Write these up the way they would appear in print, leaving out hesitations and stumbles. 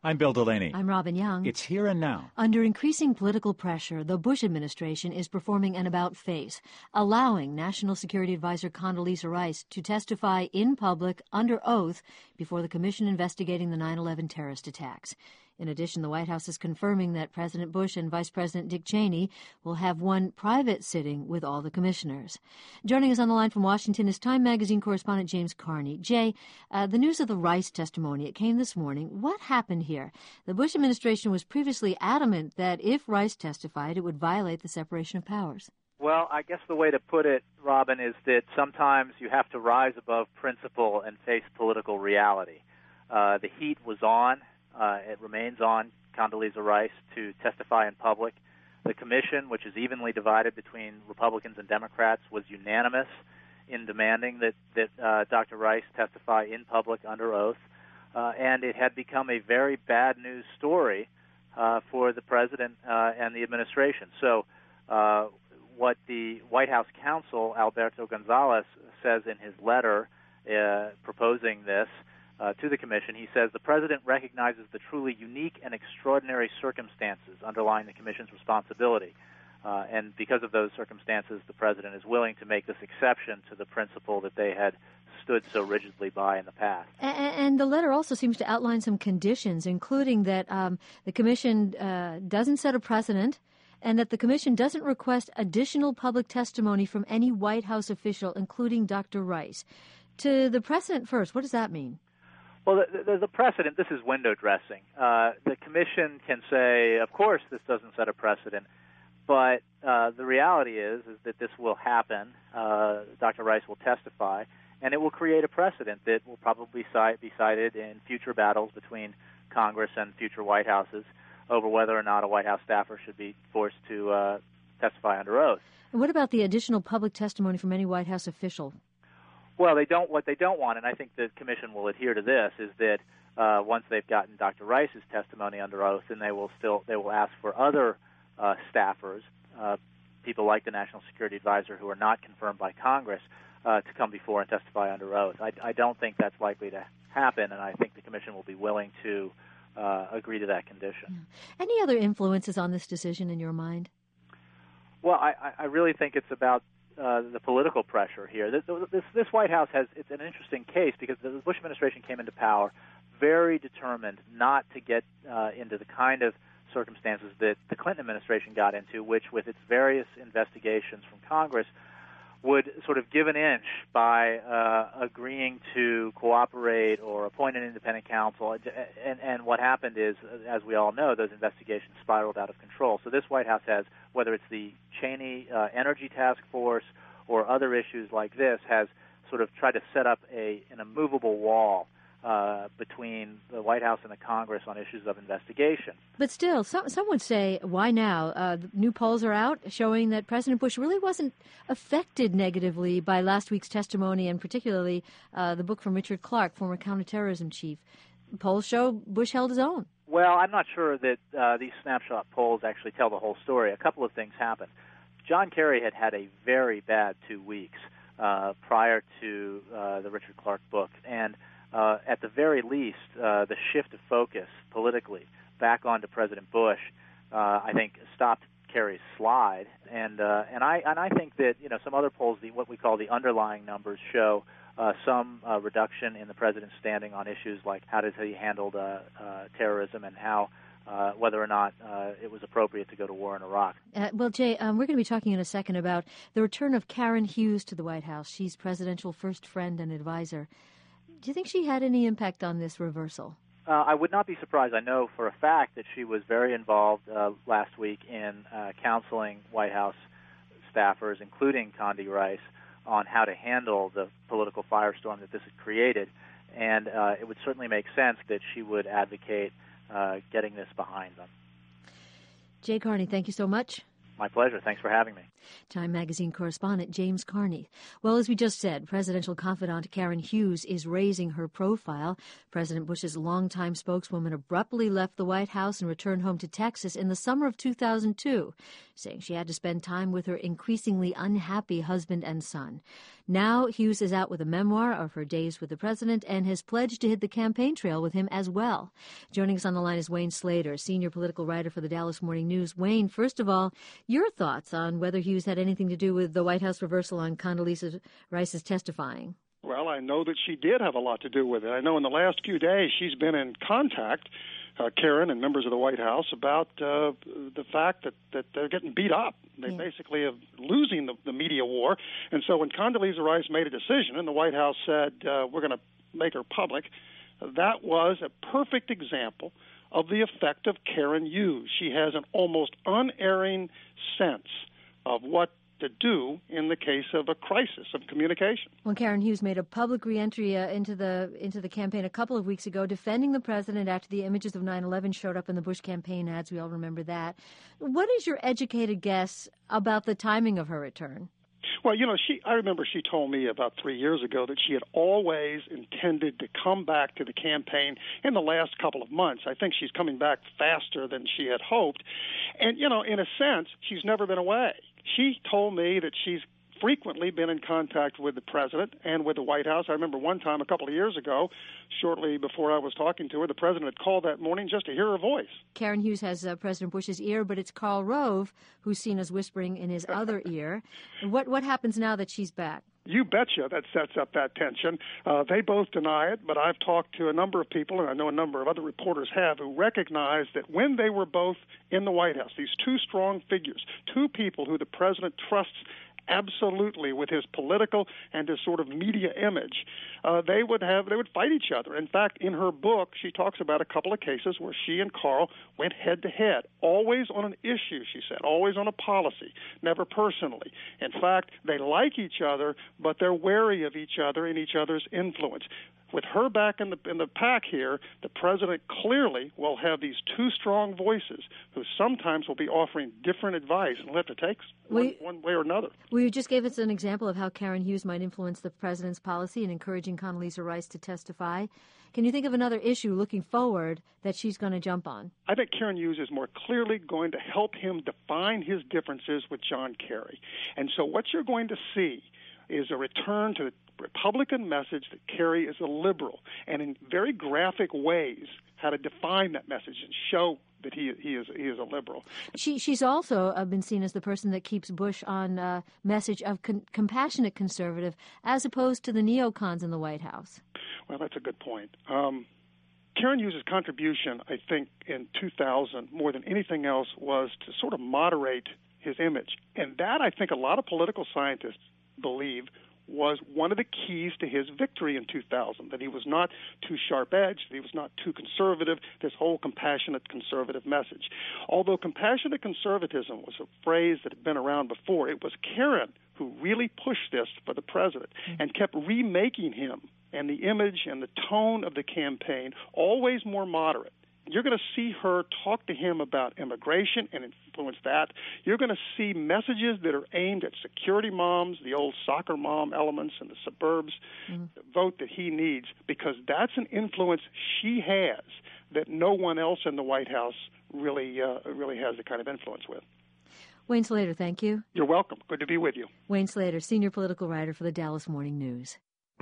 I'm Bill Delaney. I'm Robin Young. It's Here and Now. Under increasing political pressure, the Bush administration is performing an about-face, allowing National Security Advisor Condoleezza Rice to testify in public under oath before the commission investigating the 9/11 terrorist attacks. In addition, the White House is confirming that President Bush and Vice President Dick Cheney will have one private sitting with all the commissioners. Joining us on the line from Washington is Time magazine correspondent James Carney. Jay, the news of the Rice testimony, it came this morning. What happened here? The Bush administration was previously adamant that if Rice testified, it would violate the separation of powers. Well, I guess the way to put it, Robin, is that sometimes you have to rise above principle and face political reality. The heat was on. It remains on Condoleezza Rice to testify in public. The commission, which is evenly divided between Republicans and Democrats, was unanimous in demanding that Dr. Rice testify in public under oath. And it had become a very bad news story for the president and the administration. So what the White House counsel, Alberto Gonzales, says in his letter proposing this to the commission, he says the president recognizes the truly unique and extraordinary circumstances underlying the commission's responsibility. And because of those circumstances, the president is willing to make this exception to the principle that they had stood so rigidly by in the past. And the letter also seems to outline some conditions, including that the commission doesn't set a precedent and that the commission doesn't request additional public testimony from any White House official, including Dr. Rice. To the precedent first, what does that mean? Well, the precedent, this is window dressing. The commission can say, of course, this doesn't set a precedent, but the reality is that this will happen. Dr. Rice will testify, and it will create a precedent that will probably be cited in future battles between Congress and future White Houses over whether or not a White House staffer should be forced to testify under oath. And what about the additional public testimony from any White House official? Well, what they don't want, and I think the commission will adhere to this, is that once they've gotten Dr. Rice's testimony under oath, then they will ask for other staffers, people like the National Security Advisor who are not confirmed by Congress, to come before and testify under oath. I don't think that's likely to happen, and I think the commission will be willing to agree to that condition. Any other influences on this decision in your mind? Well, I really think it's about the political pressure here. This White House it's an interesting case because the Bush administration came into power very determined not to get into the kind of circumstances that the Clinton administration got into, which with its various investigations from Congress would sort of give an inch by agreeing to cooperate or appoint an independent counsel. And what happened is, as we all know, those investigations spiraled out of control. So this White House has, whether it's the Cheney Energy Task Force or other issues like this, has sort of tried to set up an immovable wall between the White House and the Congress on issues of investigation. But still, some would say, why now? New polls are out showing that President Bush really wasn't affected negatively by last week's testimony, and particularly the book from Richard Clarke, former counterterrorism chief. Polls show Bush held his own. Well, I'm not sure that these snapshot polls actually tell the whole story. A couple of things happened. John Kerry had a very bad 2 weeks prior to the Richard Clarke book, and at the very least, the shift of focus politically back onto President Bush, I think, stopped Kerry's slide. And I think that some other polls, what we call the underlying numbers, show some reduction in the president's standing on issues like how does he handle terrorism and how whether or not it was appropriate to go to war in Iraq. Well, Jay, we're going to be talking in a second about the return of Karen Hughes to the White House. She's presidential first friend and advisor. Do you think she had any impact on this reversal? I would not be surprised. I know for a fact that she was very involved last week in counseling White House staffers, including Condi Rice, on how to handle the political firestorm that this had created. And it would certainly make sense that she would advocate getting this behind them. Jay Carney, thank you so much. My pleasure. Thanks for having me. Time magazine correspondent James Carney. Well, as we just said, presidential confidant Karen Hughes is raising her profile. President Bush's longtime spokeswoman abruptly left the White House and returned home to Texas in the summer of 2002, saying she had to spend time with her increasingly unhappy husband and son. Now Hughes is out with a memoir of her days with the president and has pledged to hit the campaign trail with him as well. Joining us on the line is Wayne Slater, senior political writer for the Dallas Morning News. Wayne, first of all, your thoughts on whether Hughes had anything to do with the White House reversal on Condoleezza Rice's testifying. Well, I know that she did have a lot to do with it. I know in the last few days she's been in contact, Karen and members of the White House, about the fact that they're getting beat up. They basically are losing the media war. And so when Condoleezza Rice made a decision and the White House said, we're going to make her public, that was a perfect example of the effect of Karen Hughes. She has an almost unerring sense of what to do in the case of a crisis of communication. Well, Karen Hughes made a public reentry into the campaign a couple of weeks ago, defending the president after the images of 9/11 showed up in the Bush campaign ads. We all remember that. What is your educated guess about the timing of her return? Well, I remember she told me about 3 years ago that she had always intended to come back to the campaign in the last couple of months. I think she's coming back faster than she had hoped. And, in a sense, she's never been away. She told me that she's frequently been in contact with the president and with the White House. I remember one time a couple of years ago, shortly before I was talking to her, the president had called that morning just to hear her voice. Karen Hughes has President Bush's ear, but it's Karl Rove who's seen as whispering in his other ear. What happens now that she's back? You betcha that sets up that tension. They both deny it, but I've talked to a number of people, and I know a number of other reporters have, who recognize that when they were both in the White House, these two strong figures, two people who the president trusts absolutely with his political and his sort of media image, they would fight each other. In fact, in her book, she talks about a couple of cases where she and Karl went head to head, always on an issue, she said, always on a policy, never personally. In fact, they like each other, but they're wary of each other and each other's influence. With her back in the pack here, the president clearly will have these two strong voices who sometimes will be offering different advice, and we'll have to take one way or another. Well, you just gave us an example of how Karen Hughes might influence the president's policy in encouraging Condoleezza Rice to testify. Can you think of another issue looking forward that she's going to jump on? I think Karen Hughes is more clearly going to help him define his differences with John Kerry. And so what you're going to see is a return to the Republican message that Kerry is a liberal, and in very graphic ways how to define that message and show that he is a liberal. She's also been seen as the person that keeps Bush on a message of compassionate conservative as opposed to the neocons in the White House. Well, that's a good point. Karen Hughes' contribution, I think, in 2000, more than anything else, was to sort of moderate his image. And that, I think, a lot of political scientists believe was one of the keys to his victory in 2000, that he was not too sharp-edged, that he was not too conservative, this whole compassionate conservative message. Although compassionate conservatism was a phrase that had been around before, it was Karen who really pushed this for the president and kept remaking him and the image and the tone of the campaign always more moderate. You're going to see her talk to him about immigration and influence that. You're going to see messages that are aimed at security moms, the old soccer mom elements in the suburbs, the vote that he needs, because that's an influence she has that no one else in the White House really has the kind of influence with. Wayne Slater, thank you. You're welcome. Good to be with you. Wayne Slater, senior political writer for the Dallas Morning News.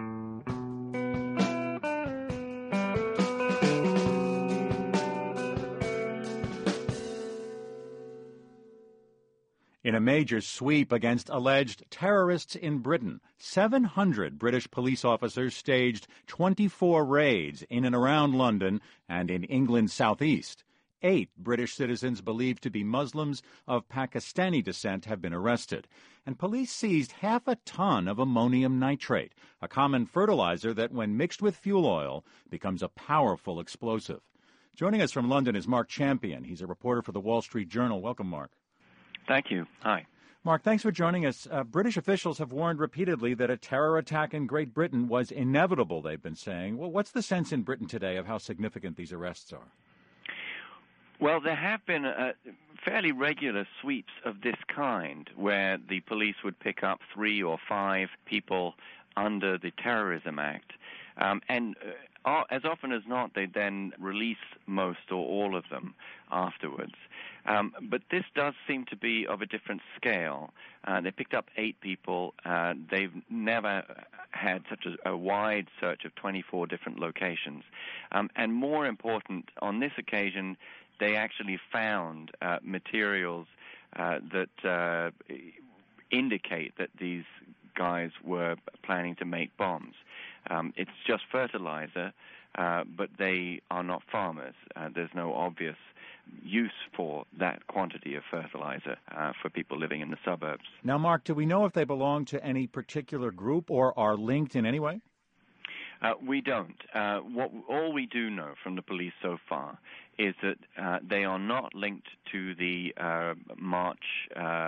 In a major sweep against alleged terrorists in Britain, 700 British police officers staged 24 raids in and around London and in England's southeast. 8 British citizens believed to be Muslims of Pakistani descent have been arrested. And police seized 1/2 ton of ammonium nitrate, a common fertilizer that, when mixed with fuel oil, becomes a powerful explosive. Joining us from London is Mark Champion. He's a reporter for the Wall Street Journal. Welcome, Mark. Thank you. Hi. Mark, thanks for joining us. British officials have warned repeatedly that a terror attack in Great Britain was inevitable, they've been saying. Well, what's the sense in Britain today of how significant these arrests are? Well, there have been fairly regular sweeps of this kind where the police would pick up 3 or 5 people under the Terrorism Act. And As often as not, they then release most or all of them afterwards. But this does seem to be of a different scale. They picked up 8 people. They've never had such a wide search of 24 different locations. And more important, on this occasion, they actually found materials that indicate that these guys were planning to make bombs. It's just fertilizer, but they are not farmers. There's no obvious use for that quantity of fertilizer for people living in the suburbs. Now, Mark, do we know if they belong to any particular group or are linked in any way? We don't. All we do know from the police so far is that they are not linked to the March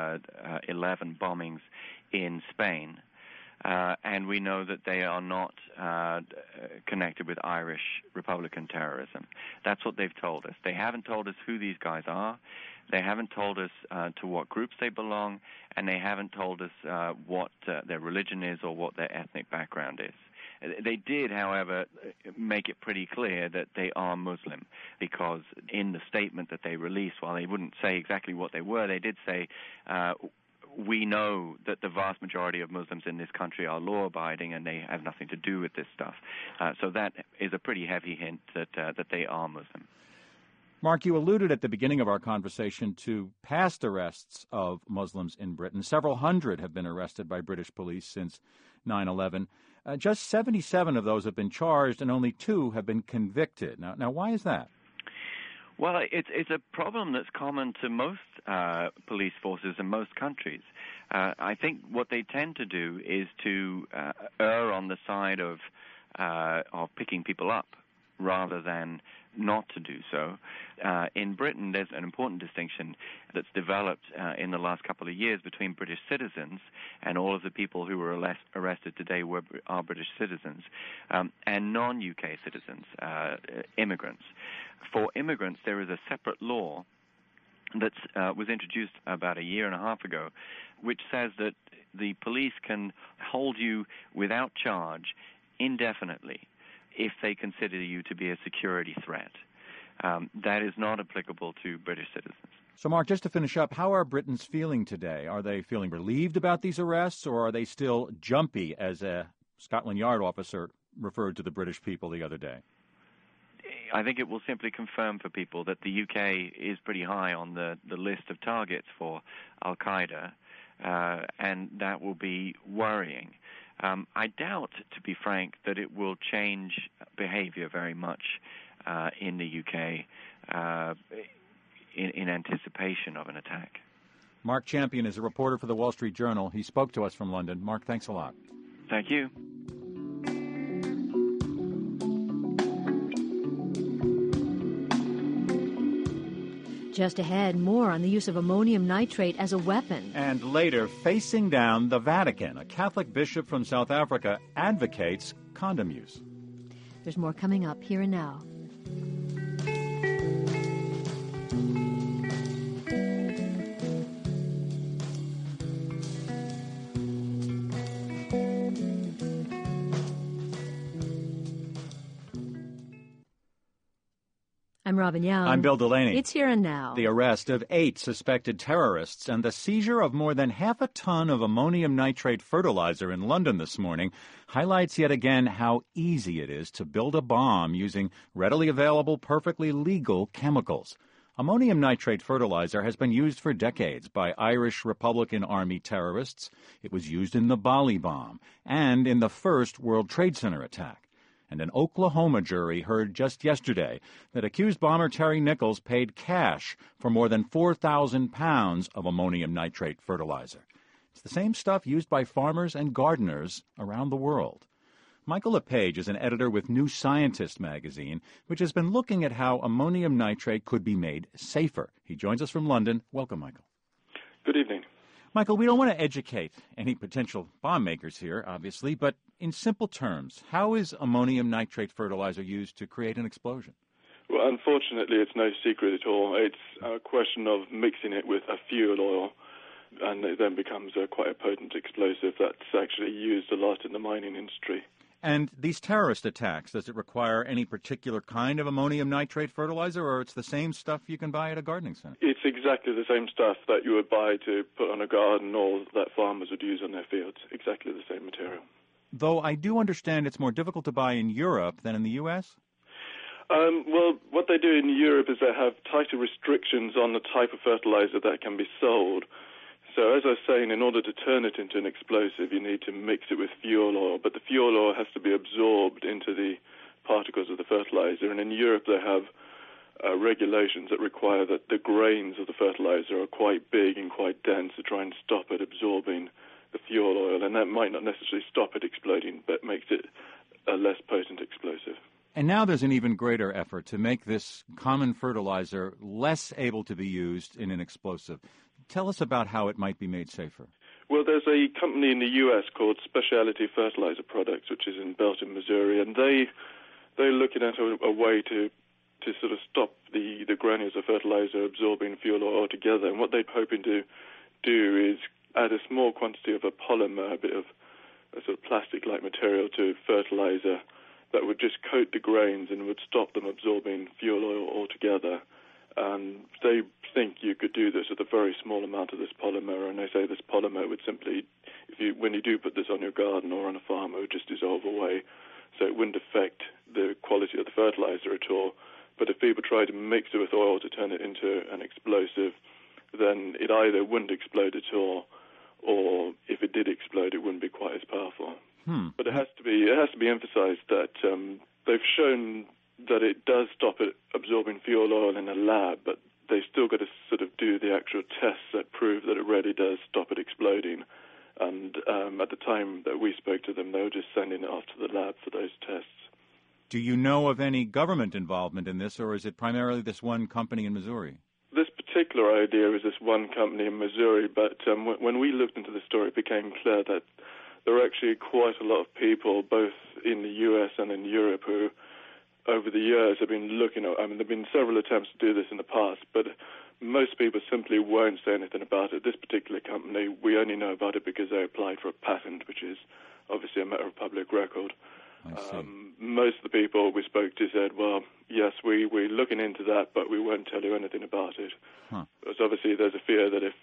11 bombings in Spain, and we know that they are not connected with Irish Republican terrorism. That's what they've told us. They haven't told us who these guys are. They haven't told us to what groups they belong, and they haven't told us what their religion is or what their ethnic background is. They did, however, make it pretty clear that they are Muslim, because in the statement that they released, while they wouldn't say exactly what they were, they did say, we know that the vast majority of Muslims in this country are law-abiding and they have nothing to do with this stuff. So that is a pretty heavy hint that they are Muslim. Mark, you alluded at the beginning of our conversation to past arrests of Muslims in Britain. Several hundred have been arrested by British police since 9/11. Just 77 of those have been charged and only 2 have been convicted. Now, why is that? Well, it's a problem that's common to most police forces in most countries. I think what they tend to do is to err on the side of picking people up rather than not to do so. In Britain, there's an important distinction that's developed in the last couple of years between British citizens, and all of the people who were arrested today are British citizens, and non-UK citizens, immigrants. For immigrants, there is a separate law that was introduced about a year and a half ago, which says that the police can hold you without charge indefinitely if they consider you to be a security threat. That is not applicable to British citizens. So, Mark, just to finish up, how are Britons feeling today? Are they feeling relieved about these arrests, or are they still jumpy, as a Scotland Yard officer referred to the British people the other day? I think it will simply confirm for people that the UK is pretty high on the list of targets for al-Qaeda, and that will be worrying. I doubt, to be frank, that it will change behavior very much in the UK in anticipation of an attack. Mark Champion is a reporter for the Wall Street Journal. He spoke to us from London. Mark, thanks a lot. Thank you. Just ahead, more on the use of ammonium nitrate as a weapon. And later, facing down the Vatican, a Catholic bishop from South Africa advocates condom use. There's more coming up here and now. I'm Robin Young. I'm Bill Delaney. It's Here and Now. The arrest of 8 suspected terrorists and the seizure of more than half a ton of ammonium nitrate fertilizer in London this morning highlights yet again how easy it is to build a bomb using readily available, perfectly legal chemicals. Ammonium nitrate fertilizer has been used for decades by Irish Republican Army terrorists. It was used in the Bali bomb and in the first World Trade Center attack. And an Oklahoma jury heard just yesterday that accused bomber Terry Nichols paid cash for more than 4,000 pounds of ammonium nitrate fertilizer. It's the same stuff used by farmers and gardeners around the world. Michael LePage is an editor with New Scientist magazine, which has been looking at how ammonium nitrate could be made safer. He joins us from London. Welcome, Michael. Good evening. Michael, we don't want to educate any potential bomb makers here, obviously, but in simple terms, how is ammonium nitrate fertilizer used to create an explosion? Well, unfortunately, it's no secret at all. It's a question of mixing it with a fuel oil, and it then becomes quite a potent explosive that's actually used a lot in the mining industry. And these terrorist attacks, does it require any particular kind of ammonium nitrate fertilizer, or it's the same stuff you can buy at a gardening center? It's exactly the same stuff that you would buy to put on a garden or that farmers would use on their fields. Exactly the same material. Though I do understand it's more difficult to buy in Europe than in the U.S.? Well, what they do in Europe is they have tighter restrictions on the type of fertilizer that can be sold. So as I was saying, in order to turn it into an explosive, you need to mix it with fuel oil, but the fuel oil has to be absorbed into the particles of the fertilizer. And in Europe, they have regulations that require that the grains of the fertilizer are quite big and quite dense to try and stop it absorbing the fuel oil. And that might not necessarily stop it exploding, but makes it a less potent explosive. And now there's an even greater effort to make this common fertilizer less able to be used in an explosive. Tell us about how it might be made safer. Well, there's a company in the U.S. called Specialty Fertilizer Products, which is in Belton, Missouri, and they're looking at a way to sort of stop the granules of fertilizer absorbing fuel oil altogether. And what they're hoping to do is add a small quantity of a polymer, a bit of a sort of plastic-like material to fertilizer that would just coat the grains and would stop them absorbing fuel oil altogether. And they think you could do this with a very small amount of this polymer, and they say this polymer would simply, when you do put this on your garden or on a farm, it would just dissolve away, so it wouldn't affect the quality of the fertilizer at all. But if people try to mix it with oil to turn it into an explosive, then it either wouldn't explode at all, or if it did explode, it wouldn't be quite as powerful. But it has to be emphasized that they've shown that it does stop it absorbing fuel oil in a lab, but they've still got to sort of do the actual tests that prove that it really does stop it exploding. And at the time that we spoke to them, they were just sending it off to the lab for those tests. Do you know of any government involvement in this, or is it primarily this one company in Missouri? This particular idea is this one company in Missouri, but when we looked into the story, it became clear that there are actually quite a lot of people, both in the U.S. and in Europe, who over the years have been looking at, there have been several attempts to do this in the past, but most people simply won't say anything about it. This particular company, we only know about it because they applied for a patent, which is obviously a matter of public record. Most of the people we spoke to said, well, yes, we're looking into that, but we won't tell you anything about it. Because obviously there's a fear that if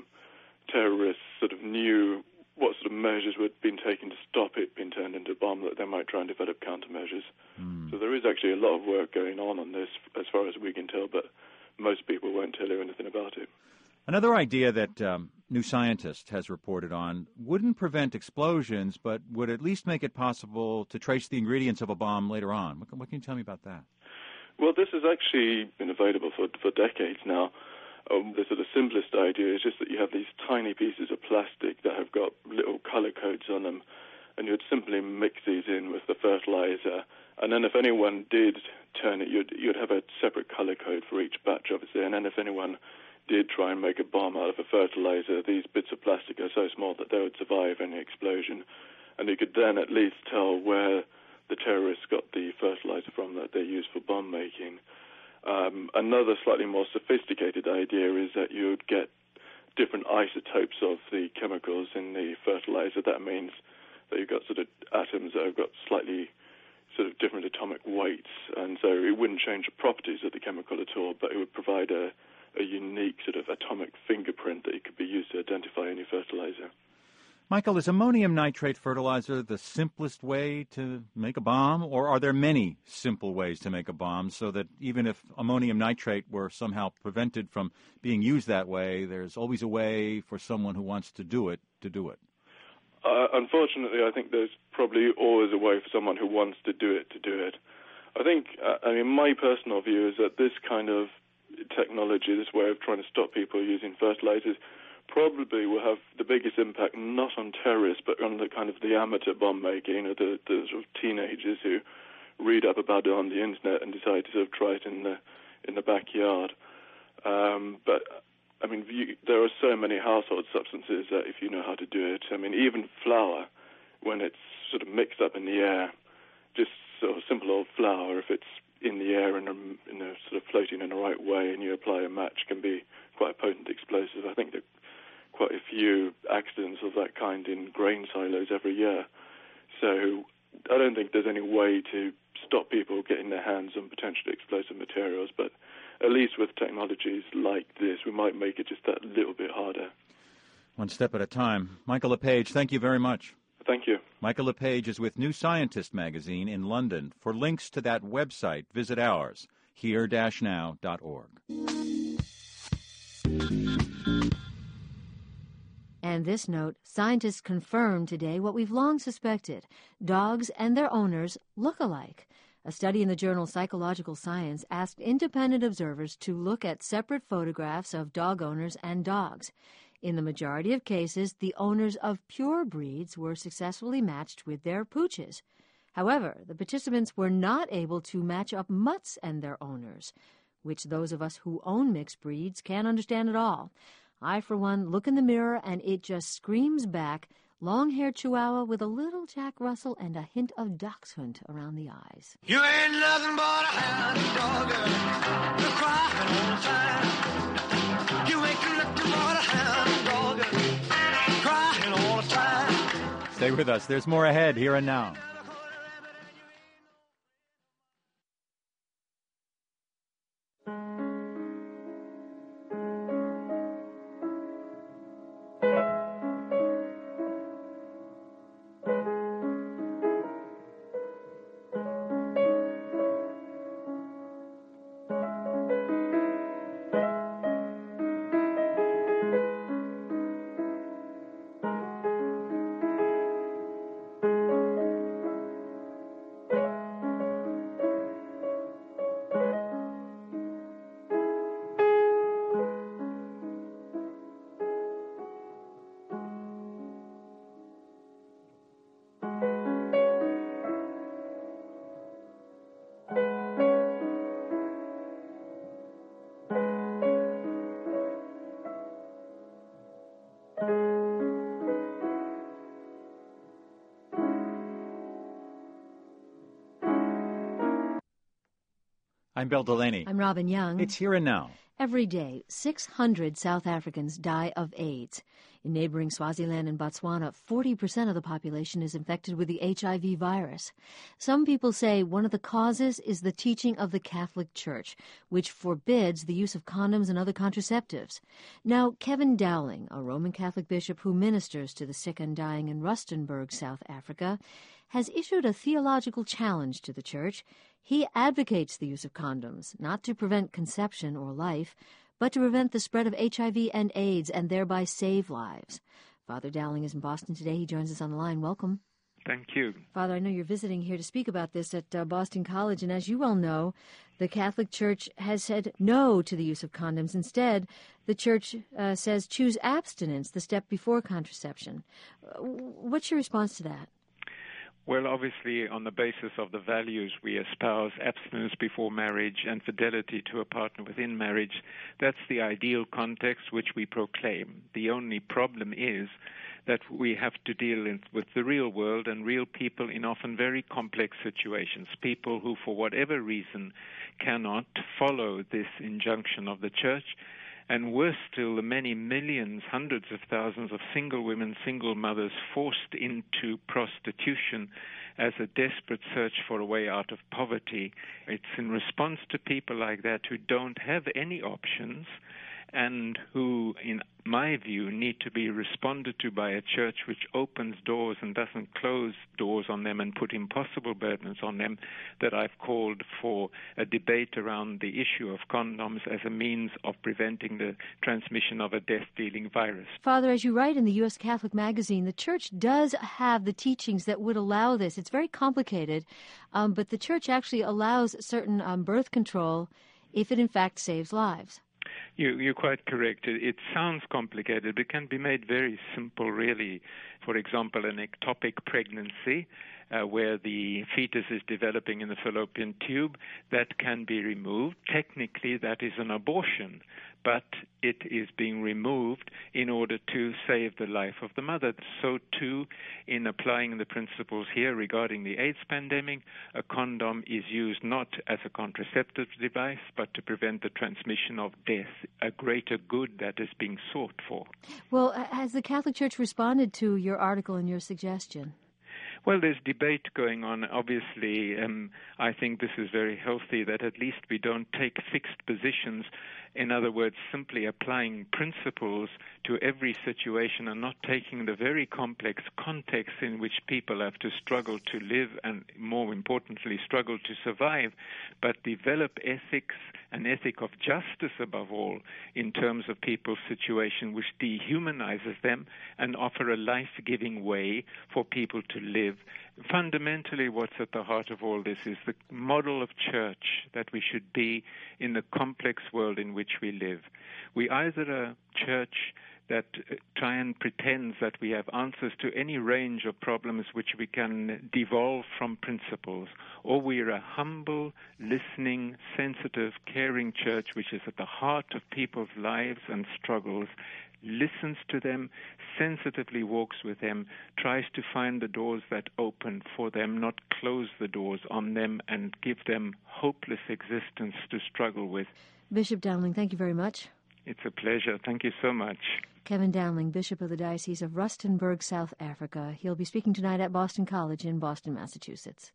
terrorists sort of knew what sort of measures were being taken to stop it being turned into a bomb, that they might try and develop countermeasures. So there is actually a lot of work going on this, as far as we can tell, but most people won't tell you anything about it. Another idea that New Scientist has reported on wouldn't prevent explosions, but would at least make it possible to trace the ingredients of a bomb later on. What can you tell me about that? Well, this has actually been available for decades now. The sort of simplest idea is just that you have these tiny pieces of plastic that have got little color codes on them, and you'd simply mix these in with the fertilizer. And then if anyone did turn it, you'd have a separate color code for each batch, obviously. And then if anyone did try and make a bomb out of a fertilizer, these bits of plastic are so small that they would survive any explosion. And you could then at least tell where the terrorists got the fertilizer from that they used for bomb making. Another slightly more sophisticated idea is that you would get different isotopes of the chemicals in the fertilizer. That means that you've got sort of atoms that have got slightly sort of different atomic weights, and so it wouldn't change the properties of the chemical at all, but it would provide a unique sort of atomic fingerprint that could be used to identify any fertilizer. Michael, is ammonium nitrate fertilizer the simplest way to make a bomb, or are there many simple ways to make a bomb so that even if ammonium nitrate were somehow prevented from being used that way, there's always a way for someone who wants to do it to do it? Unfortunately, I think there's probably always a way for someone who wants to do it to do it. I think, my personal view is that this kind of technology, this way of trying to stop people using fertilizers, probably will have the biggest impact not on terrorists, but on the kind of the amateur bomb making, or the sort of teenagers who read up about it on the internet and decide to sort of try it in the backyard. But there are so many household substances that if you know how to do it, even flour, when it's sort of mixed up in the air, just sort of simple old flour, if it's in the air and sort of floating in the right way, and you apply a match, can be quite a potent explosive. I think that quite a few accidents of that kind in grain silos every year. So I don't think there's any way to stop people getting their hands on potentially explosive materials, but at least with technologies like this, we might make it just that little bit harder. One step at a time. Michael LePage, thank you very much. Thank you. Michael LePage is with New Scientist magazine in London. For links to that website, visit ours, here-now.org. And this note, scientists confirm today what we've long suspected. Dogs and their owners look alike. A study in the journal Psychological Science asked independent observers to look at separate photographs of dog owners and dogs. In the majority of cases, the owners of pure breeds were successfully matched with their pooches. However, the participants were not able to match up mutts and their owners, which those of us who own mixed breeds can't understand at all. I, for one, look in the mirror and it just screams back, long-haired Chihuahua with a little Jack Russell and a hint of Dachshund around the eyes. You ain't nothing but a hound dog, you're crying all the time. You ain't nothing but a hound dog, crying all the time. Stay with us. There's more ahead, here and now. I'm Bill Delaney. I'm Robin Young. It's Here and Now. Every day, 600 South Africans die of AIDS. In neighboring Swaziland and Botswana, 40% of the population is infected with the HIV virus. Some people say one of the causes is the teaching of the Catholic Church, which forbids the use of condoms and other contraceptives. Now, Kevin Dowling, a Roman Catholic bishop who ministers to the sick and dying in Rustenburg, South Africa, has issued a theological challenge to the Church. He advocates the use of condoms, not to prevent conception or life, but to prevent the spread of HIV and AIDS and thereby save lives. Father Dowling is in Boston today. He joins us on the line. Welcome. Thank you. Father, I know you're visiting here to speak about this at Boston College, and as you well know, the Catholic Church has said no to the use of condoms. Instead, the Church says choose abstinence, the step before contraception. What's your response to that? Well, obviously, on the basis of the values we espouse, abstinence before marriage and fidelity to a partner within marriage, that's the ideal context which we proclaim. The only problem is that we have to deal with the real world and real people in often very complex situations, people who, for whatever reason, cannot follow this injunction of the Church. And worse still, the many millions, hundreds of thousands of single women, single mothers forced into prostitution as a desperate search for a way out of poverty. It's in response to people like that who don't have any options and who, in my view, need to be responded to by a church which opens doors and doesn't close doors on them and put impossible burdens on them, that I've called for a debate around the issue of condoms as a means of preventing the transmission of a death-dealing virus. Father, as you write in the U.S. Catholic magazine, the Church does have the teachings that would allow this. It's very complicated, but the Church actually allows certain birth control if it in fact saves lives. You're quite correct. It sounds complicated, but it can be made very simple, really. For example, an ectopic pregnancy, where the fetus is developing in the fallopian tube, that can be removed. Technically, that is an abortion, but it is being removed in order to save the life of the mother. So, too, in applying the principles here regarding the AIDS pandemic, a condom is used not as a contraceptive device, but to prevent the transmission of death, a greater good that is being sought for. Well, has the Catholic Church responded to your article and your suggestion? Well, there's debate going on. Obviously, I think this is very healthy that at least we don't take fixed positions. In other words, simply applying principles to every situation and not taking the very complex context in which people have to struggle to live and, more importantly, struggle to survive, but develop ethics, an ethic of justice above all, in terms of people's situation, which dehumanizes them and offer a life-giving way for people to live. Fundamentally, what's at the heart of all this is the model of church that we should be in the complex world in which we live. We either a church that try and pretends that we have answers to any range of problems which we can devolve from principles, or we are a humble, listening, sensitive, caring church which is at the heart of people's lives and struggles, listens to them, sensitively walks with them, tries to find the doors that open for them, not close the doors on them and give them hopeless existence to struggle with. Bishop Dowling, thank you very much. It's a pleasure. Thank you so much. Kevin Dowling, Bishop of the Diocese of Rustenburg, South Africa. He'll be speaking tonight at Boston College in Boston, Massachusetts.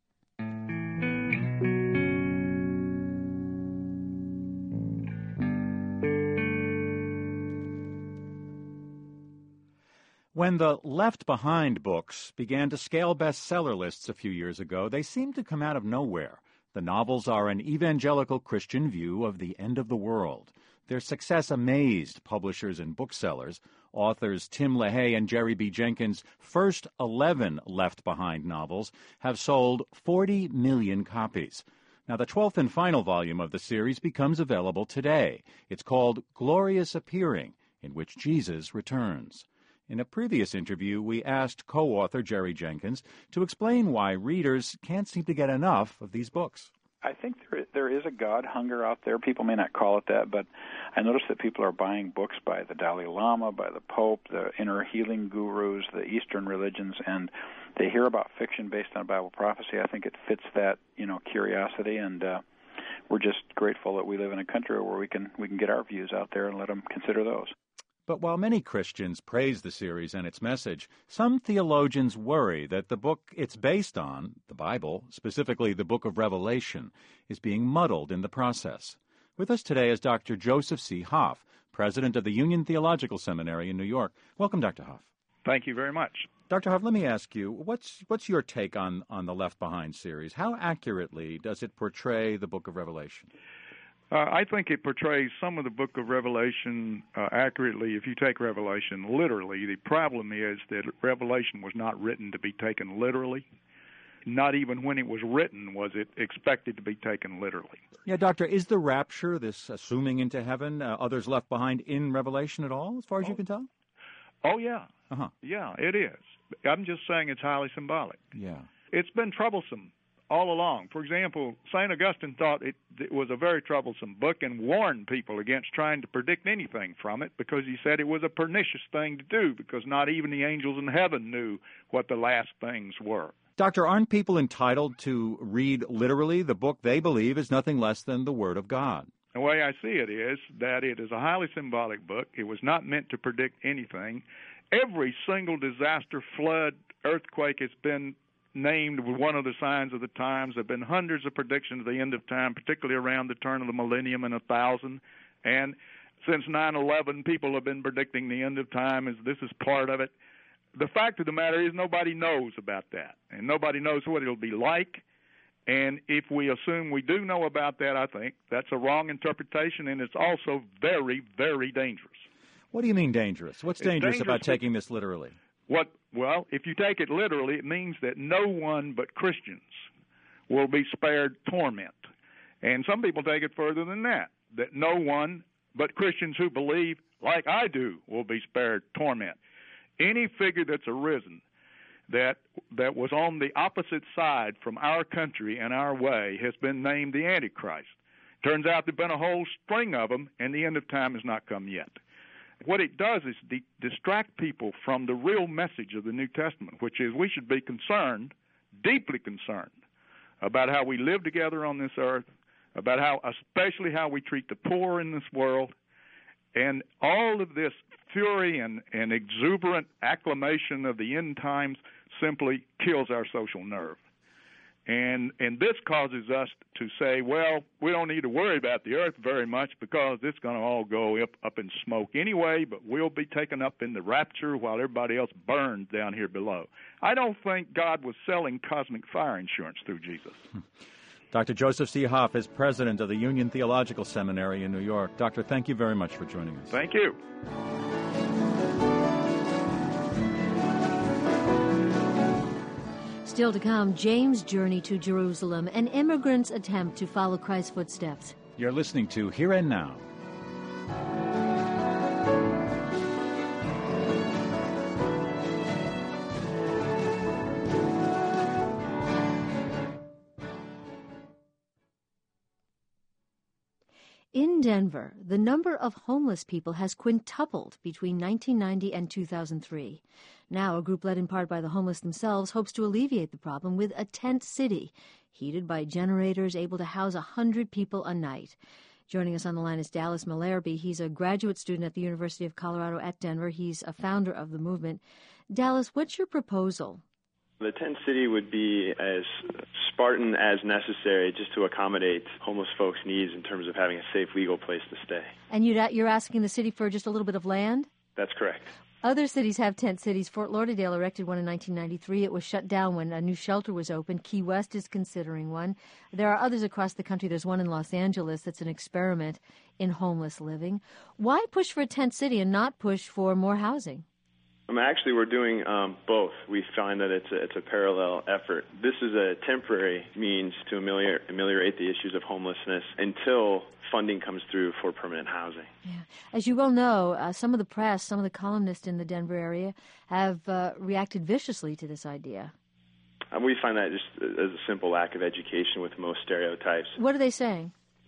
When the Left Behind books began to scale bestseller lists a few years ago, they seemed to come out of nowhere. The novels are an evangelical Christian view of the end of the world. Their success amazed publishers and booksellers. Authors Tim LaHaye and Jerry B. Jenkins' first 11 Left Behind novels have sold 40 million copies. Now, the 12th and final volume of the series becomes available today. It's called Glorious Appearing, in which Jesus returns. In a previous interview, we asked co-author Jerry Jenkins to explain why readers can't seem to get enough of these books. I think there is a God hunger out there. People may not call it that, but I notice that people are buying books by the Dalai Lama, by the Pope, the inner healing gurus, the Eastern religions, and they hear about fiction based on Bible prophecy. I think it fits that, curiosity, and we're just grateful that we live in a country where we can get our views out there and let them consider those. But while many Christians praise the series and its message, some theologians worry that the book it's based on, the Bible, specifically the book of Revelation, is being muddled in the process. With us today is Dr. Joseph C. Hoff, president of the Union Theological Seminary in New York. Welcome, Dr. Hoff. Thank you very much. Dr. Hoff, let me ask you, what's your take on the Left Behind series? How accurately does it portray the book of Revelation? I think it portrays some of the book of Revelation accurately if you take Revelation literally. The problem is that Revelation was not written to be taken literally. Not even when it was written was it expected to be taken literally. Yeah, Doctor, is the rapture, this assuming into heaven, others left behind in Revelation at all, as far as you can tell? Oh, yeah. Uh-huh. Yeah, it is. I'm just saying it's highly symbolic. Yeah. It's been troublesome all along. For example, St. Augustine thought it was a very troublesome book and warned people against trying to predict anything from it because he said it was a pernicious thing to do because not even the angels in heaven knew what the last things were. Doctor, aren't people entitled to read literally the book they believe is nothing less than the Word of God? The way I see it is that it is a highly symbolic book. It was not meant to predict anything. Every single disaster, flood, earthquake has been named one of the signs of the times. There have been hundreds of predictions of the end of time, particularly around the turn of the millennium and 1000. And since 9/11, people have been predicting the end of time as this is part of it. The fact of the matter is nobody knows about that, and nobody knows what it'll be like. And if we assume we do know about that, I think that's a wrong interpretation, and it's also very, very dangerous. What do you mean dangerous? What's dangerous about taking this literally? Well, if you take it literally, it means that no one but Christians will be spared torment. And some people take it further than that no one but Christians who believe, like I do, will be spared torment. Any figure that's arisen that was on the opposite side from our country and our way has been named the Antichrist. Turns out there have been a whole string of them, and the end of time has not come yet. What it does is distract people from the real message of the New Testament, which is we should be concerned, deeply concerned, about how we live together on this earth, about especially how we treat the poor in this world, and all of this fury and exuberant acclamation of the end times simply kills our social nerve. And this causes us to say, well, we don't need to worry about the earth very much because it's going to all go up in smoke anyway, but we'll be taken up in the rapture while everybody else burns down here below. I don't think God was selling cosmic fire insurance through Jesus. Dr. Joseph C. Hoff is president of the Union Theological Seminary in New York. Doctor, thank you very much for joining us. Thank you. Still to come, James' journey to Jerusalem, an immigrant's attempt to follow Christ's footsteps. You're listening to Here and Now. In Denver, the number of homeless people has quintupled between 1990 and 2003. Now, a group led in part by the homeless themselves hopes to alleviate the problem with a tent city, heated by generators able to house 100 people a night. Joining us on the line is Dallas Malherbe. He's a graduate student at the University of Colorado at Denver. He's a founder of the movement. Dallas, what's your proposal? The tent city would be as Spartan as necessary just to accommodate homeless folks' needs in terms of having a safe, legal place to stay. And you're asking the city for just a little bit of land? That's correct. Other cities have tent cities. Fort Lauderdale erected one in 1993. It was shut down when a new shelter was opened. Key West is considering one. There are others across the country. There's one in Los Angeles that's an experiment in homeless living. Why push for a tent city and not push for more housing? Actually, we're doing both. We find that it's a parallel effort. This is a temporary means to ameliorate the issues of homelessness until funding comes through for permanent housing. Yeah. As you well know, some of the press, some of the columnists in the Denver area have reacted viciously to this idea. We find that just as a simple lack of education with most stereotypes. What are they saying?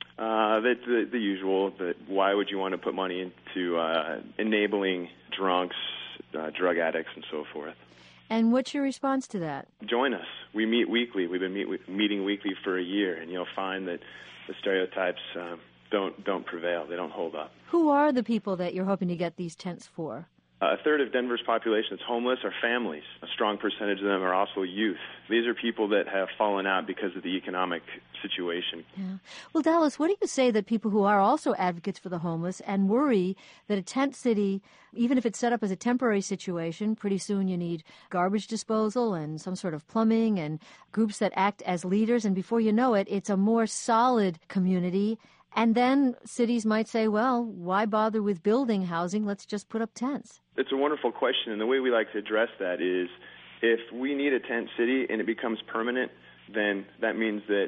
The usual, that why would you want to put money into enabling drunks, drug addicts, and so forth. And what's your response to that? Join us. We meet weekly. We've been meeting weekly for a year, and you'll find that the stereotypes don't prevail. They don't hold up. Who are the people that you're hoping to get these tents for? A third of Denver's population that's homeless are families. A strong percentage of them are also youth. These are people that have fallen out because of the economic situation. Yeah. Well, Dallas, what do you say that people who are also advocates for the homeless and worry that a tent city, even if it's set up as a temporary situation, pretty soon you need garbage disposal and some sort of plumbing and groups that act as leaders, and before you know it, it's a more solid community. And then cities might say, well, why bother with building housing? Let's just put up tents. It's a wonderful question, and the way we like to address that is if we need a tent city and it becomes permanent, then that means that,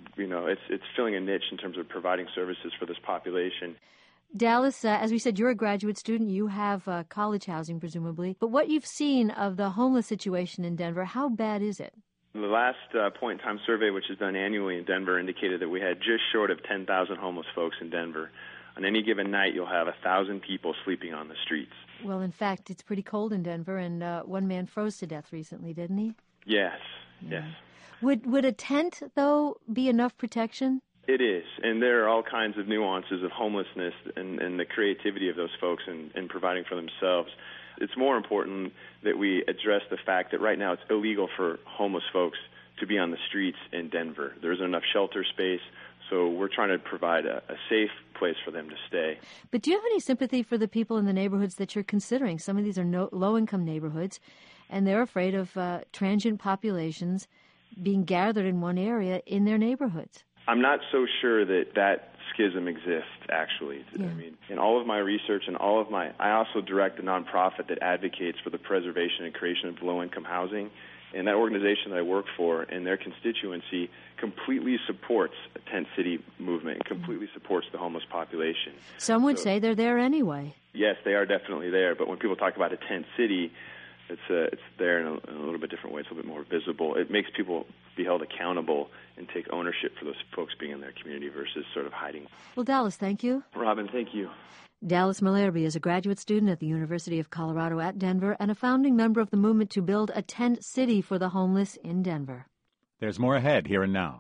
it's filling a niche in terms of providing services for this population. Dallas, as we said, you're a graduate student. You have college housing, presumably. But what you've seen of the homeless situation in Denver, how bad is it? The last point-in-time survey, which is done annually in Denver, indicated that we had just short of 10,000 homeless folks in Denver. On any given night, you'll have 1,000 people sleeping on the streets. Well, in fact, it's pretty cold in Denver, and one man froze to death recently, didn't he? Yes, yeah. Yes. Would a tent, though, be enough protection? It is, and there are all kinds of nuances of homelessness and the creativity of those folks in providing for themselves. It's more important that we address the fact that right now it's illegal for homeless folks to be on the streets in Denver. There isn't enough shelter space, so we're trying to provide a safe place for them to stay. But do you have any sympathy for the people in the neighborhoods that you're considering? Some of these are low-income neighborhoods, and they're afraid of transient populations being gathered in one area in their neighborhoods. I'm not so sure that schism exists, actually. Yeah. I mean, in all of my research and I also direct a nonprofit that advocates for the preservation and creation of low-income housing. And that organization that I work for and their constituency completely supports a tent city movement, completely supports the homeless population. Some would say they're there anyway. Yes, they are definitely there. But when people talk about a tent city, it's there in a little bit different way. It's a little bit more visible. It makes people be held accountable and take ownership for those folks being in their community versus sort of hiding. Well, Dallas, thank you. Robin, thank you. Dallas Malherbe is a graduate student at the University of Colorado at Denver and a founding member of the movement to build a tent city for the homeless in Denver. There's more ahead Here and Now.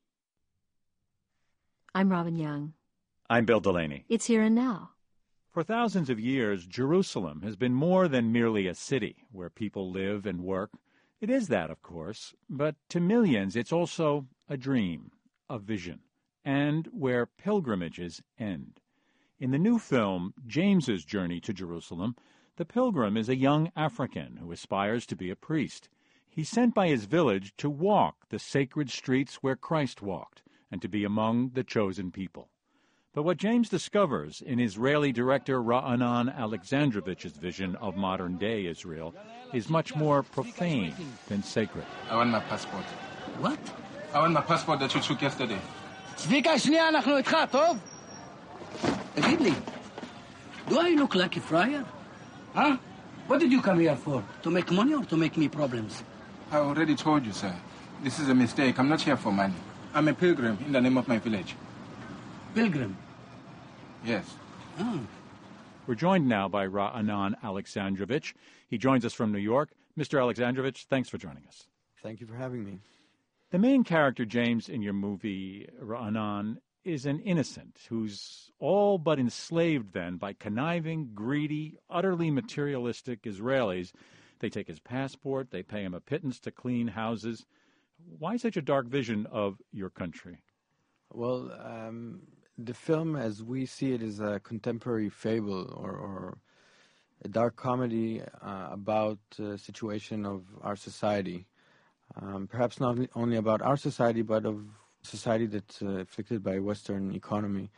I'm Robin Young. I'm Bill Delaney. It's Here and Now. For thousands of years, Jerusalem has been more than merely a city where people live and work. It is that, of course, but to millions it's also a dream, a vision, and where pilgrimages end. In the new film, James's Journey to Jerusalem, the pilgrim is a young African who aspires to be a priest. He's sent by his village to walk the sacred streets where Christ walked and to be among the chosen people. But what James discovers in Israeli director Ra'anan Alexandrovich's vision of modern-day Israel is much more profane than sacred. I want my passport. What? I want my passport that you took yesterday. צביקה, שנייה, אנחנו איתך, טוב? תגיד לי, do I look like a friar? Huh? What did you come here for? To make money or to make me problems? I already told you, sir. This is a mistake. I'm not here for money. I'm a pilgrim in the name of my village. Pilgrim? Yes. Oh. We're joined now by Ra'anan Alexandrovich. He joins us from New York. Mr. Alexandrovich, thanks for joining us. Thank you for having me. The main character, James, in your movie, Ra'anan, is an innocent who's all but enslaved then by conniving, greedy, utterly materialistic Israelis. They take his passport, they pay him a pittance to clean houses. Why such a dark vision of your country? Well, the film, as we see it, is a contemporary fable or a dark comedy about the situation of our society. Perhaps not only about our society, but of society that's afflicted by Western economy.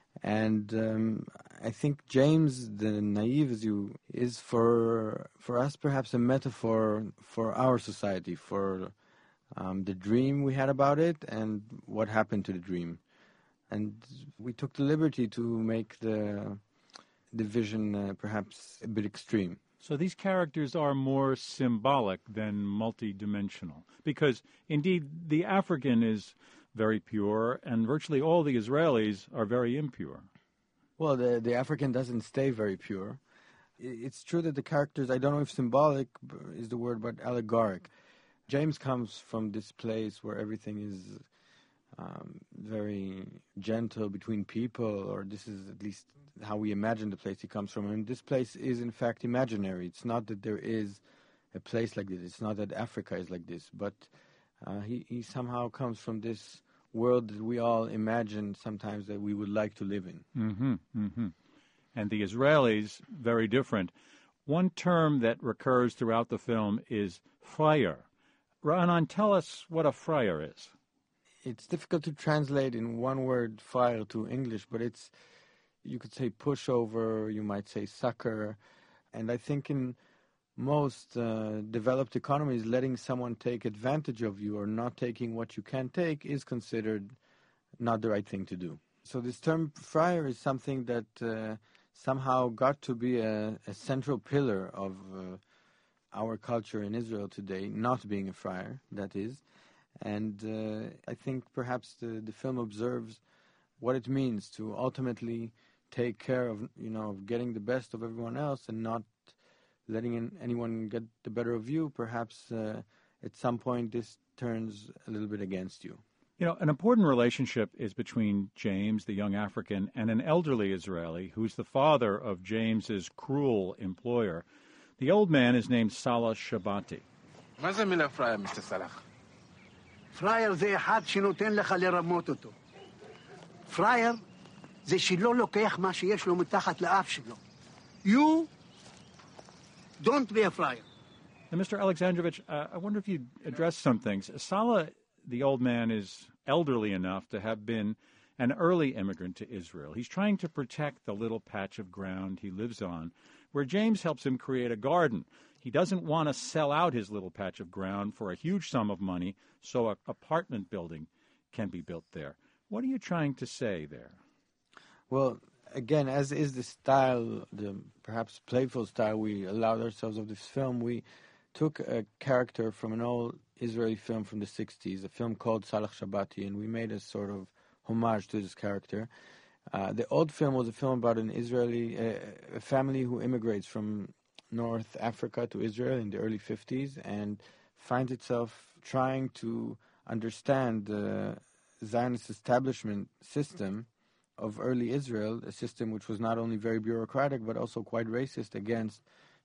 And I think James, the naive as you, is for us perhaps a metaphor for our society, for the dream we had about it and what happened to the dream. And we took the liberty to make the vision perhaps a bit extreme. So these characters are more symbolic than multidimensional, because indeed the African is very pure, and virtually all the Israelis are very impure. Well, the African doesn't stay very pure. It's true that the characters, I don't know if symbolic is the word, but allegoric. James comes from this place where everything is very gentle between people, or this is at least how we imagine the place he comes from. And this place is, in fact, imaginary. It's not that there is a place like this. It's not that Africa is like this. But he somehow comes from this world that we all imagine sometimes that we would like to live in. Mm-hmm, mm-hmm. And the Israelis, very different. One term that recurs throughout the film is friar. Ra'anan, tell us what a friar is. It's difficult to translate in one word, friar, to English, but it's, you could say pushover, you might say sucker. And I think in most developed economies, letting someone take advantage of you or not taking what you can take is considered not the right thing to do. So this term friar is something that somehow got to be a central pillar of our culture in Israel today, not being a friar, that is. And I think perhaps the film observes what it means to ultimately take care of, of getting the best of everyone else and not letting anyone get the better of you. Perhaps at some point this turns a little bit against you. An important relationship is between James, the young African, and an elderly Israeli who's the father of James's cruel employer. The old man is named Salah Shabati. מה זה מילה פראייר, מיסטר סלאח? פראייר זה אחד שנותן לך לרמות אותו. פראייר זה שלא לוקח מה שיש לו מתחת לאף שלו. You don't be a friar. And Mr. Alexandrovich, I wonder if you'd address some things. Salah, the old man, is elderly enough to have been an early immigrant to Israel. He's trying to protect the little patch of ground he lives on, where James helps him create a garden. He doesn't want to sell out his little patch of ground for a huge sum of money so an apartment building can be built there. What are you trying to say there? Well, again, as is the style, the perhaps playful style we allowed ourselves of this film, we took a character from an old Israeli film from the 60s, a film called Salah Shabati, and we made a sort of homage to this character. The old film was a film about an Israeli a family who immigrates from North Africa to Israel in the early 50s and finds itself trying to understand the Zionist establishment system of early Israel, a system which was not only very bureaucratic but also quite racist against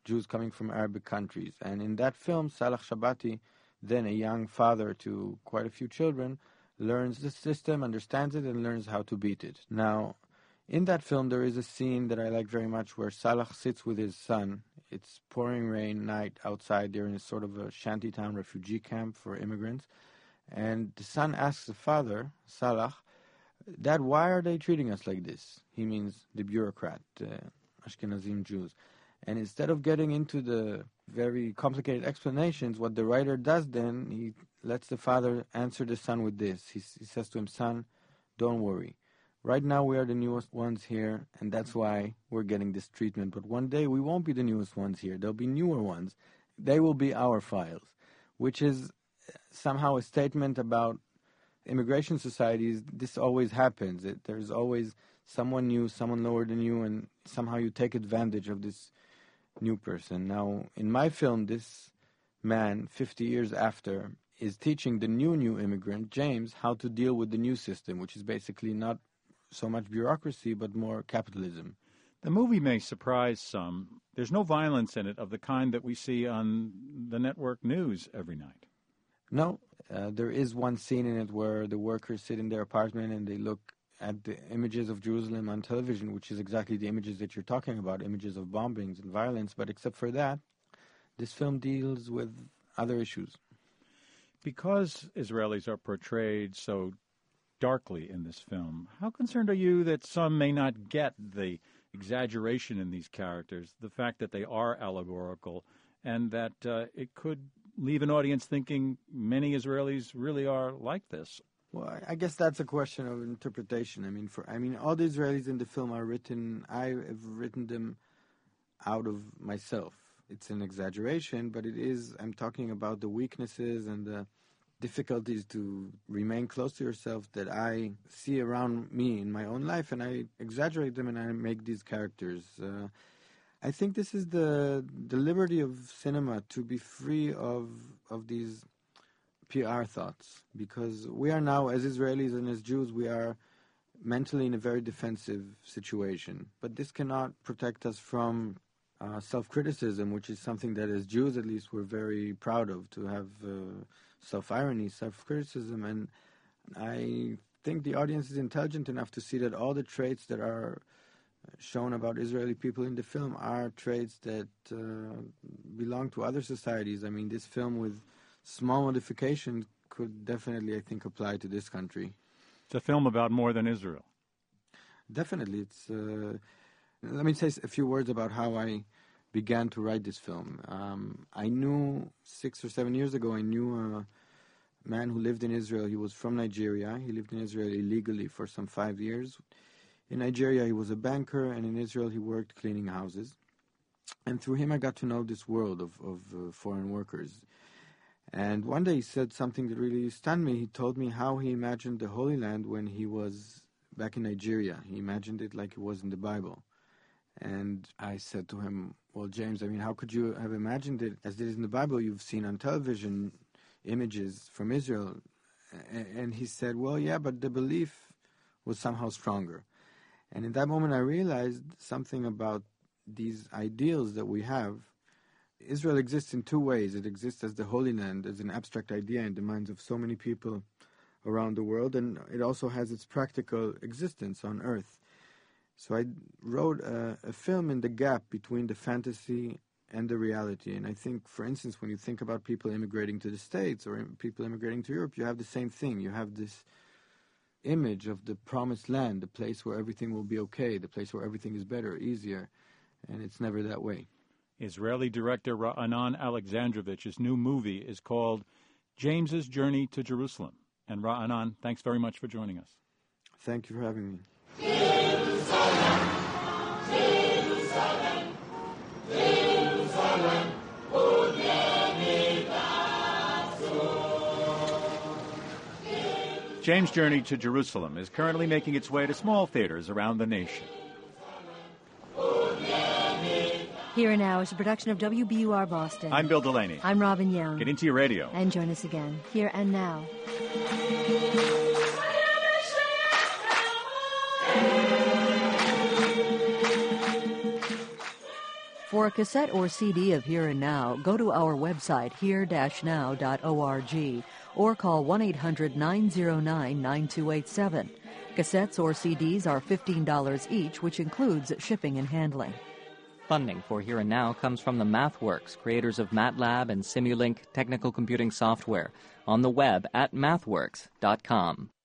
Jews coming from Arabic countries. And in that film, Salah Shabati, then a young father to quite a few children, learns the system, understands it, and learns how to beat it. Now, in that film, there is a scene that I like very much where Salah sits with his son. It's pouring rain night outside. They're in a sort of a shantytown refugee camp for immigrants. And the son asks the father, Salah, Dad, why are they treating us like this? He means the bureaucrat, Ashkenazim Jews. And instead of getting into the very complicated explanations, what the writer does then, he lets the father answer the son with this. He says to him, son, don't worry. Right now we are the newest ones here, and that's why we're getting this treatment. But one day we won't be the newest ones here. There'll be newer ones. They will be our files, which is somehow a statement about immigration societies. This always happens. There's always someone new, someone lower than you, and somehow you take advantage of this new person. Now, in my film, this man, 50 years after, is teaching the new immigrant, James, how to deal with the new system, which is basically not so much bureaucracy, but more capitalism. The movie may surprise some. There's no violence in it of the kind that we see on the network news every night. No, there is one scene in it where the workers sit in their apartment and they look at the images of Jerusalem on television, which is exactly the images that you're talking about, images of bombings and violence. But except for that, this film deals with other issues. Because Israelis are portrayed so darkly in this film, how concerned are you that some may not get the exaggeration in these characters, the fact that they are allegorical, and that it could leave an audience thinking many Israelis really are like this? Well, I guess that's a question of interpretation. I mean, all the Israelis in the film are written. I have written them out of myself. It's an exaggeration, but it is. I'm talking about the weaknesses and the difficulties to remain close to yourself that I see around me in my own life, and I exaggerate them and I make these characters. I think this is the liberty of cinema, to be free of these PR thoughts, because we are now, as Israelis and as Jews, we are mentally in a very defensive situation. But this cannot protect us from self-criticism, which is something that as Jews at least we're very proud of, to have self-irony, self-criticism. And I think the audience is intelligent enough to see that all the traits that are shown about Israeli people in the film are traits that belong to other societies. I mean, this film with small modifications could definitely, I think, apply to this country. It's a film about more than Israel. Definitely. It's. Let me say a few words about how I began to write this film. I knew 6 or 7 years ago, I knew a man who lived in Israel. He was from Nigeria. He lived in Israel illegally for some 5 years. In Nigeria, he was a banker, and in Israel, he worked cleaning houses. And through him, I got to know this world of foreign workers. And one day he said something that really stunned me. He told me how he imagined the Holy Land when he was back in Nigeria. He imagined it like it was in the Bible. And I said to him, well, James, I mean, how could you have imagined it as it is in the Bible? You've seen on television images from Israel. And he said, well, yeah, but the belief was somehow stronger. And in that moment, I realized something about these ideals that we have. Israel exists in two ways. It exists as the Holy Land, as an abstract idea in the minds of so many people around the world, and it also has its practical existence on Earth. So I wrote a film in the gap between the fantasy and the reality. And I think, for instance, when you think about people immigrating to the States or people immigrating to Europe, you have the same thing. You have this image of the promised land, the place where everything will be okay, the place where everything is better, easier, and it's never that way. Israeli director Ra'anan Alexandrovich's new movie is called James's Journey to Jerusalem. And Ra'anan, thanks very much for joining us. Thank you for having me. Jerusalem, Jerusalem, Jerusalem, James' Journey to Jerusalem is currently making its way to small theaters around the nation. Here and Now is a production of WBUR Boston. I'm Bill Delaney. I'm Robin Young. Get into your radio. And join us again, Here and Now. For a cassette or CD of Here and Now, go to our website, here-now.org, or call 1-800-909-9287. Cassettes or CDs are $15 each, which includes shipping and handling. Funding for Here and Now comes from the MathWorks, creators of MATLAB and Simulink technical computing software, on the web at mathworks.com.